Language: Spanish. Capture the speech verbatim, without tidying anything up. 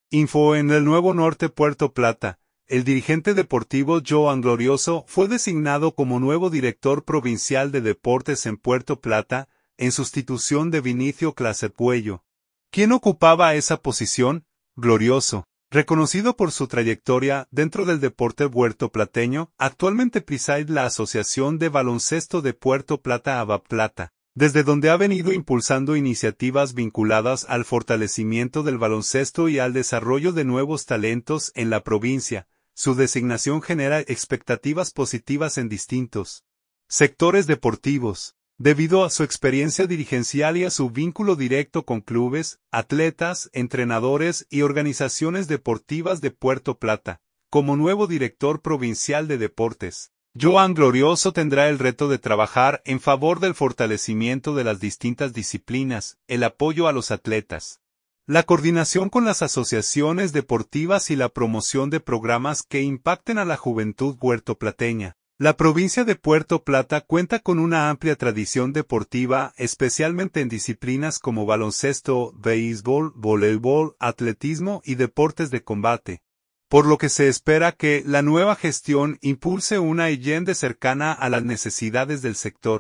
Info en el Nuevo Norte Puerto Plata. El dirigente deportivo Joan Glorioso fue designado como nuevo director provincial de deportes en Puerto Plata, en sustitución de Vinicio Clasepuello. ¿Quién ocupaba esa posición? Glorioso, reconocido por su trayectoria dentro del deporte puertoplateño, actualmente preside la Asociación de Baloncesto de Puerto Plata ABAPLATA, desde donde ha venido impulsando iniciativas vinculadas al fortalecimiento del baloncesto y al desarrollo de nuevos talentos en la provincia. Su designación genera expectativas positivas en distintos sectores deportivos, debido a su experiencia dirigencial y a su vínculo directo con clubes, atletas, entrenadores y organizaciones deportivas de Puerto Plata. Como nuevo director provincial de deportes, Joan Glorioso tendrá el reto de trabajar en favor del fortalecimiento de las distintas disciplinas, el apoyo a los atletas, la coordinación con las asociaciones deportivas y la promoción de programas que impacten a la juventud puertoplateña. La provincia de Puerto Plata cuenta con una amplia tradición deportiva, especialmente en disciplinas como baloncesto, béisbol, voleibol, atletismo y deportes de combate, por lo que se espera que la nueva gestión impulse una Allende cercana a las necesidades del sector.